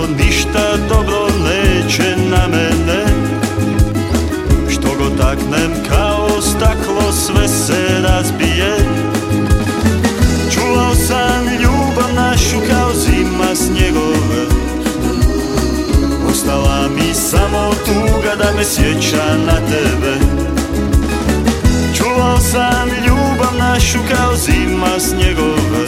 ništa dobro neće na mene. Što go taknem kao staklo sve se razbije. Čuvao sam ljubav našu kao zima snjegove. Ostala mi samo tuga da me sjeća na tebe. Čuvao sam ljubav našu kao zima snjegove.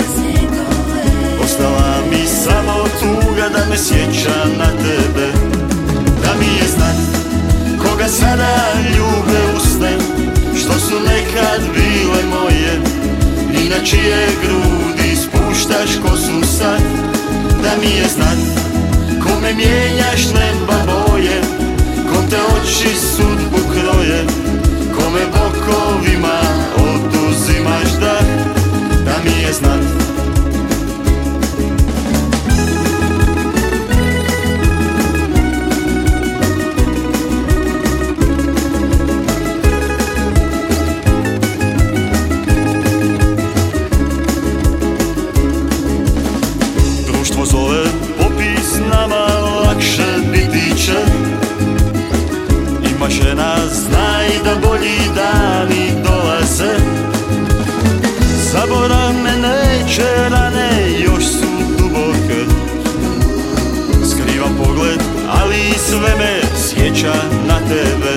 Ostala mi samo tuga da me sjeća na tebe. Da mi je znat koga sada ljube usne, što su nekad bile moje i na čije grudi spuštaš kosu sad. Da mi je znat kome mijenjaš neba boje, kom te oči sudbu kroje, kome bokovima oduzimaš dah. Da mi je znat zove popis, nama lakše biti će. Imaš je nas, znaj da bolji dani dolaze. Zaborav me neće, rane još su duboke. Skrivam pogled, ali sve me sjeća na tebe.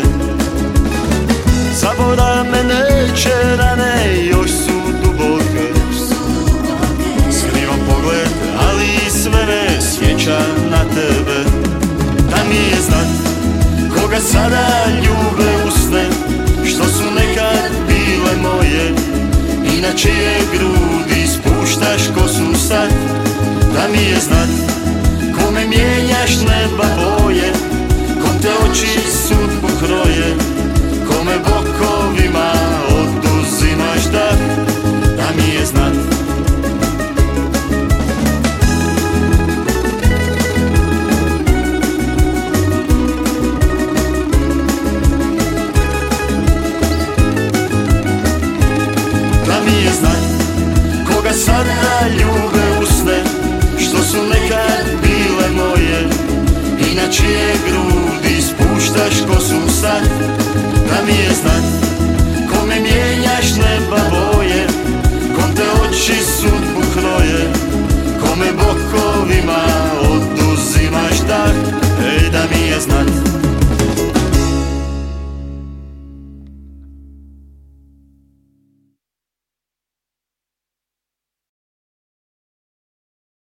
Zaborav me neće, rane još su duboke. Skrivam pogled, ali sve me sjeća na tebe. Da mi je znat koga sada ljube usne, što su nekad bile moje i na čije grudi spuštaš kosu sad. Da mi je znat kome mijenjaš neba boje, kom te oči sudbu kroje, kome bokovima oduzimaš dah. Da mi je znat koga sada ljube usne, što su nekad bile moje i na čije grudi spuštaš kosu sad. Da mi je znat